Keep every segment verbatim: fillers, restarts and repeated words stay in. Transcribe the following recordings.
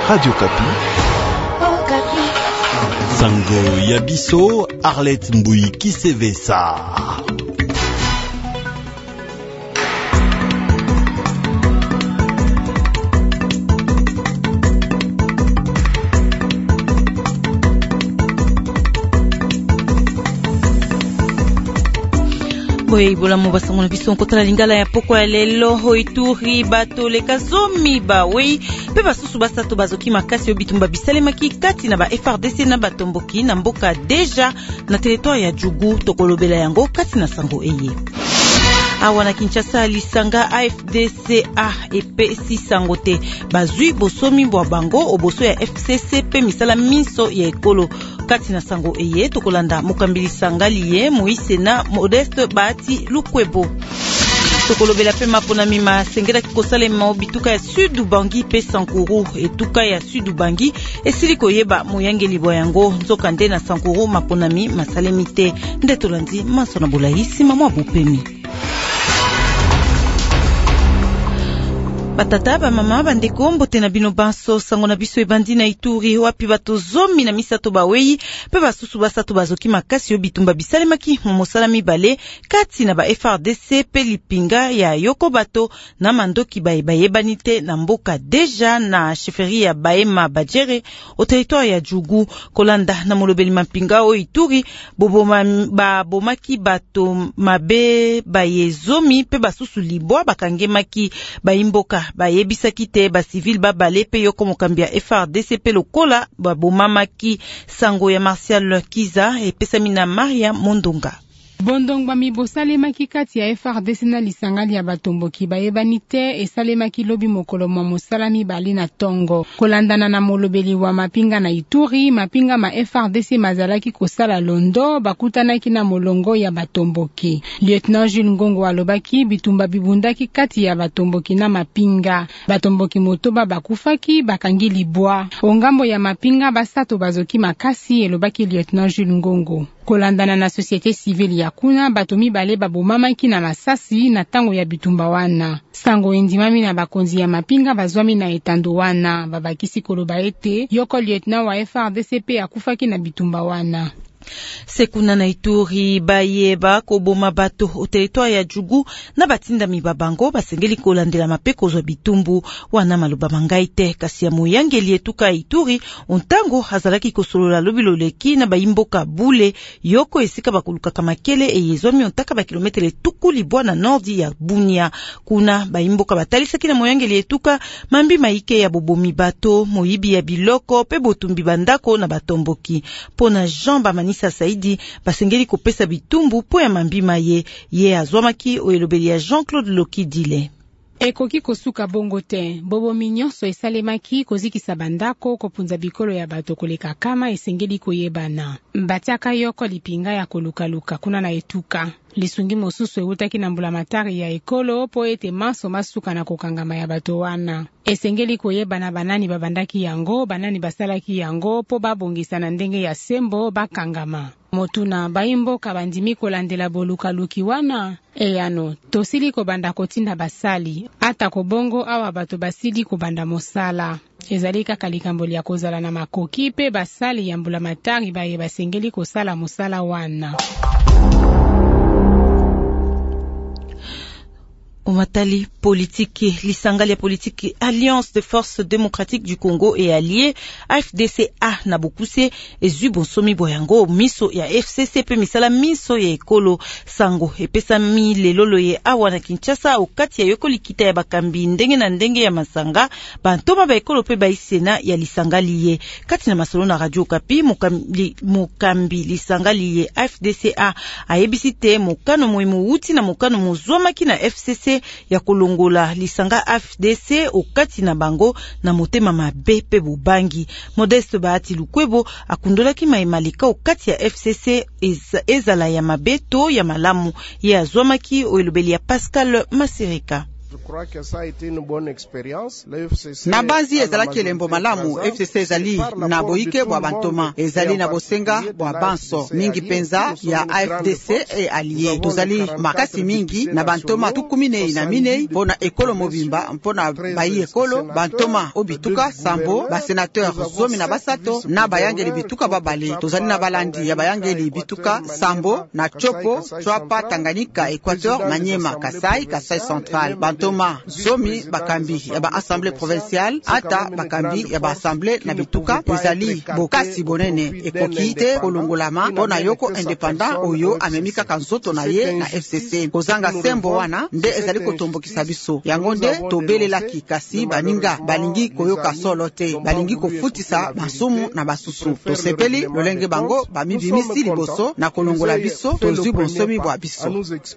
Radio Kapi. Oh, Kapi. Sango Yabiso, Arlette Mbui Kisevesa. Boye ibola mobasa ngona biso nkotala lingala ya poko ya lelo ho Ituri bato leka zomi ba wei pe basusu basato bazoki makasi obitumba bisalemaki kati na ba F R D C na batomboki na mboka deja na territoire ya Jugu tokolobela yango kati na sango eye. Awa na Kinshasa lisanga A F D C A epesi sango te bazui bosomi bwa bango oboso ya F C C pe misala miso ya ekolo kati na sango eye tokolanda mokambili sangali ye Moise na Modeste Bati Lukwebo tokolobela pe mapona mima sengela kosalema bituka ya Sud Ubangi pe Sankuru etuka ya Sud Ubangi esili koyeba moyangeli boyango nzoka nde na Sankuru mapona mi masalemite nde tolandi masona bolahisi mama bupemi. Batata ba mama bandeko mbote na bino banso sango na biso ebandi na Ituri wapi bato zomi na misato bawei pe basusu basato bazoki makasi yo bitumba bisalemaki mosala mibale kati na ba F R D C pe lipinga ya yoko bato na mandoki bayebani te na mboka deja na chefferie ya Baema Bajere au territoire ya Jugu kolanda na molobeli mapinga o Ituri boboma ba bomaki bato mabe bayezomi pe basusu libwa bakangemaki baimboka bayebisaki te ba civil babale pe yoko mokambi ya F R D C pe lokola babomamaki sango ya Martial Kiza epesami na Maria Mondonga. Bondongba mi bosalemaki kati ya F R D C na lisangali ya batomboki bayebani te esalemaki lobi mokolo mwa mosala mibale na tongo kolandana na molobeli wa mapinga na Ituri mapinga ma F R D C mazalaki kosala londo bakutanaki na molongo ya batomboki. Lieutenant Jules Ngongo alobaki bitumba bibundaki kati ya batomboki na mapinga batomboki motoba bakufaki bakangi libwa ongambo ya mapinga basato bazoki makasi elobaki Lieutenant Jules Ngongo kolandana na société civile ya kuna bato mibale babomamaki na masasi na tango ya bitumba wana sango endimami na bakonzi ya mapinga bazwami na etando wana babakisi koloba ete yoko lieutenant wa F R D C pe akufaki na bitumba wana. Sekuna na Ituri bayeba koboma bato au territoire ya Jugu na batinda mibabango basengeli kolandela mapeko zo bitumbu wana maloba mangaite kasi ya moyangeli etuka Ituri ontango hazalaki kosolola lobiloleki na baimboka bule yoko esika bakuluka kamakele eyezomi ontaka ba kilometre tuku libwa na nordi ya Bunia kuna baimboka batalisaki na moyangeli etuka mambi maike ya bobomi bato moyibi ya biloko pe botumbi bandako na batomboki pona Jean Bamanisa Saidi basengeli kopesa bitumbu po ya mambima ye ye azwamaki oelobeli ya Jean-Claude Lokidile. Ekoki kosuka bongo te bobo minyonso esalemaki kozikisa bandako kopunza bikolo ya bato koleka kama esengeli koyebana mbatiaka yoko lipinga ya kolukaluka kuna na etuka lisungi mosusu eutaki na mbulamatari ya ekolo po ete maso masuka na kokangama ya bato wana esengeli koyebana banani babandaki yango banani basalaki yango po babongisa na ndenge ya sembo bakangama motuna baimbo kabandimi kolandela bolukaluki wana eyano tosili kobanda kotinda basali ata kobongo awa bato basili kobanda mosala ezali kaka likambo ya kozala na makoki pe basali ya mbulamatari baye basengeli kosala mosala wana. Omatali politique, lisangali ya politique Alliance des forces démocratiques du Congo et alliés A F D C A na bokuse ezu bonsomi boyango miso ya F C C pe misala miso ya ekolo sango epesa mi lelolo ye awa na Kinshasa okati ya yoko likita ya bakambi ndenge na ndenge ya masanga bantoma ba ekolo pe baisena ya lisangali ye kati na masolo na Radio Kapi mukambi mukambi lisangali ye A F D C A ayebisite mokano moimu uti na mokano mozomaki na F C C ya kolongola lisanga A F D C okati na bango na motema mabe pe bubangi. Modeste Bahati Lukwebo akundolaki maimalika okati ya F C C ezala ya mabe to ya malamu ye azwamaki oelobeli ya Pascal Masirika. na banzi ezalaki elembo malamu. F C C ezali na boyike bwa bantoma, ezali na bosenga bwa banso mingi penza ya A F D C e allié. Tozali makasi mingi na bantoma tukumine na minei pona ekolo mobimba mpona bayi ekolo bantoma obituka sambo ba sénateur zomi na basato na bayangeli bituka babale. Tozali na balandi ya bayangeli bituka sambo na chopo chwapa Tanganyika Equateur Manyema Kasai Kasai Central. Bantoma zomi bakambi ya ba assemblée provinciale ata bakambi ya ba assemblée na bituka ezali bokasi bonene ekoki te kolongolama pona yoko indépendant oyo amemika kanzoto na ye na F C C. Kozanga sembo wana nde ezali kotombokisa biso yango nde tobelelaki kasi baninga balingi koyoka solo te, balingi kofutisa masumu na basusu. Tosepeli lolenge bango bamibimisi liboso na kolongola biso tozwi bonsomi bwa biso.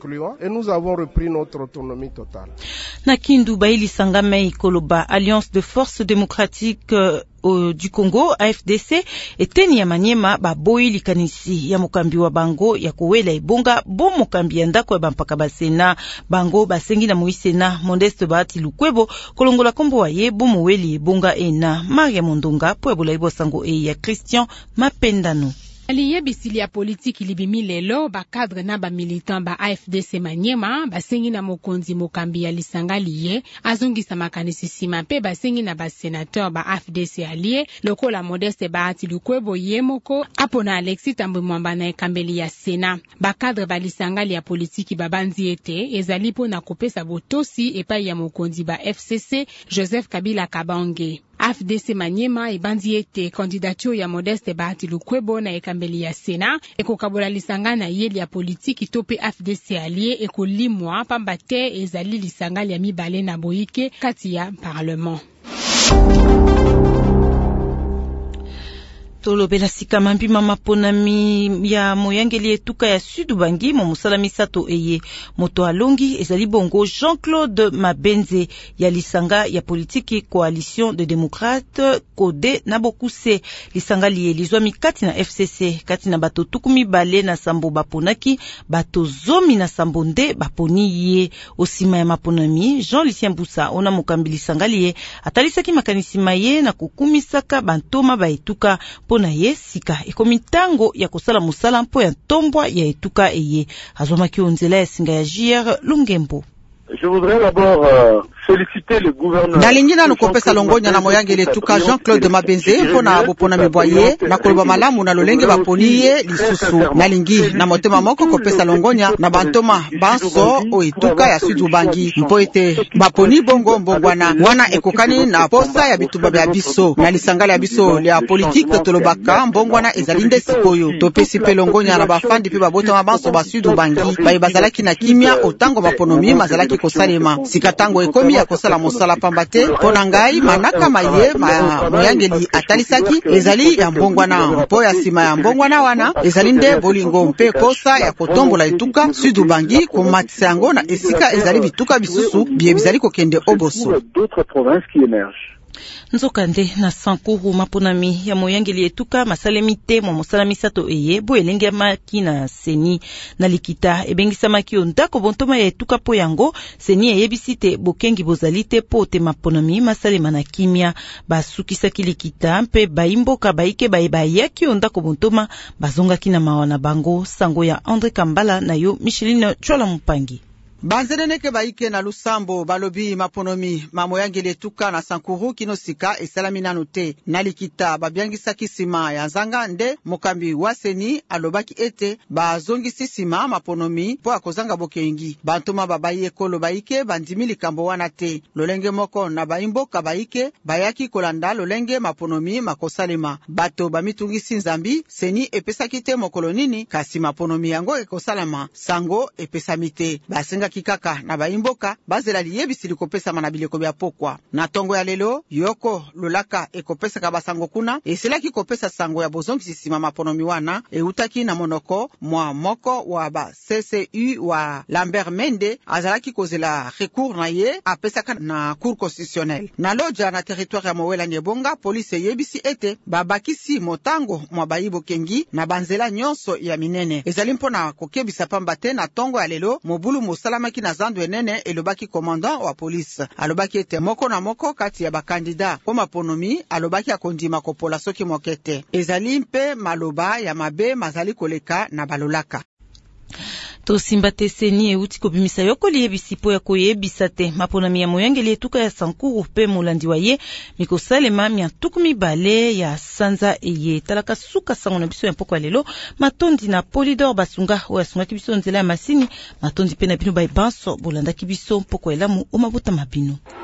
Et nous avons repris notre autonomie totale. Na Kindu Baili Sangame Koloba, Alliance de Forces Démocratiques euh, au, du Congo, A F D C, eteni ya Manyema ba boyi likanisi ya mokambi wa bango ya kowela ibonga bo mokambi ya ndako ya bampaka basena bango basengi na moisena Modeste Bahati Lukwebo kolongola kombo wa ye bo moweli ibonga ena Maria Mondonga po ebola ibo sango e ya Christian Mapendano. Aliye bisili ya politiki libimi lelo ba cadre na ba militant ba A F D C Manyema basengi na mokonzi mokambi ya lisanga liye azongisa makanisi sima pe basengi na ba sénateur ba A F D C allié lokola Modeste Bahati Lukwebo yemoko apona Alexis Tambwe Mwamba na ekambeli ya Sena. Ba cadre ba lisanga ya politiki babanzi ete ezali po na kopesa botosi epai ya mokonzi ba F C C Joseph Kabila Kabange. A F D C Manyema ebandi ete candidature ya Modeste Bahati Lukwebo na ekambeli ya Sena ekokabola lisanga na yeli ya politiki tope A F D C allié ekolimwa pamba te ezali lisanga ya mibale na boyike kati ya parlement. Tolobela sika mambi mama ponami ya moyangeli etuka ya Sud Bangi mo musala misato eye moto alongi ezali bongo Jean-Claude Mabenze ya lisanga ya politiki Coalition de Démocrates Kode na Bokuse. Lisanga liye lizwa mikati na F C C kati na bato tukumi bale na sambo baponaki bato zomi na sambo nde baponi ye. Osima ya maponami Jean-Lucien Boussa ona mokambi lisanga liye atalisaki makanisi maye na kukumisaka bantoma ba etuka pona ye sika ekomitango ya kosala musala mpo ya tombwa ya etuka eye azomaki onzela ya singa ya J R Lungembo. Je voudrais d'abord euh, féliciter le gouverneur. Nalingina nukopesa longonya na moyangeli etuka Jean-Claude Mabenze mpona bopona mibwaye na koloba malamu na lolenge baponiye lisusu. Nalingi na motema moko kopesa longonya na bantoma banso o etuka ya Sud Bangi mpo ete baponi bongo mbongwana wana ekokani na posa ya bituba bya biso na lisangala ya biso ya politique tolobaka mbongwana ezali nde sikoyo. Topesi pe longonya na bafandi pe babotama banso ba Sud Bangi baye bazalaki na kimia otango baponomi mazalaki kosalema sikatango ekomi ya kosala mosala pambate pona ngai manaka maye ma moyangeli atalisaki ezali ya mbongwana mpo ya sima ya mbongwana wana ezali nde bolingo mpe kosa ya kotombola etuka Sud Bangi komatisa yango na esika ezali bituka bisusu bie bizali kokende oboso. D'autres provinces qui émergent. Nzokande na Sankuru maponami ya moyangeli etuka masalemite mo mosalami sato eye bo elenge maki na Seni na likita ebengisa maki ondako bontoma ya etuka po yango Seni eyebisite bokengi bozalite po te maponami masalema na kimia basukisa kilikita mpe baimboka baike baeba yaki ondako bontoma bazongaki na mawana bango sango ya André Kambala na yo Micheline Chola Mupangi. Banzeleneke baike na Lusambo balobi maponomi mamoyangeli etuka na Sankuru kinosika esalami nanu te na likita babiangisa kisima ya zanga nde mokambi wa Seni alobaki ete bazongisi sima maponomi po akozanga bokengi bantoma babayi ekolo baike bandimi likambo wana te lolenge moko na baimboka baike bayaki kolanda lolenge maponomi makosalema bato bamitungisi nzambi Seni epesaki te mokolo nini kasi maponomi yango ekosalama sango epesami te basenga kikaka na baimboka bazela liyebisi likopesa mana bileko bya pokwa na tongo ya lelo yoko lolaka ekopesa ka basango kuna eselaki kopesa sango ya bozongisi sima maponomi wana eutaki na monoko mwa moko wa ba C C U wa Lambert Mende azalaki kozela recours na ye apesaka na cour constitutionnelle na loja na territoire ya Mowela Nyebonga police yebisi ete babakisi motango mwa bayibo kengi na banzela nyonso ya minene ezali mpona kokebisa pamba te na tongo ya lelo mobulu mosala asalamaki na zando enene elobaki commandant wa police. Alobaki ete moko na moko kati ya bakandida po maponomi alobaki akondima kopola soki mokete. Ezali mpe maloba ya mabe mazali koleka na balolaka. Tosimba teseni euti kobimisa yokoli yebisipo ya koyebisa te maponami ya moyangeli etuka ya sankuru pe molandi wa ye mikosalema mia tukumi bale ya sanza eye talaka suka sango na biso ya mpoko ya lelo matondi na Polydor Basunga oyo asungaki biso nzela ya masini matondi pe na bino bayibanso bolandaki biso mpoko elamu omabuta mabino.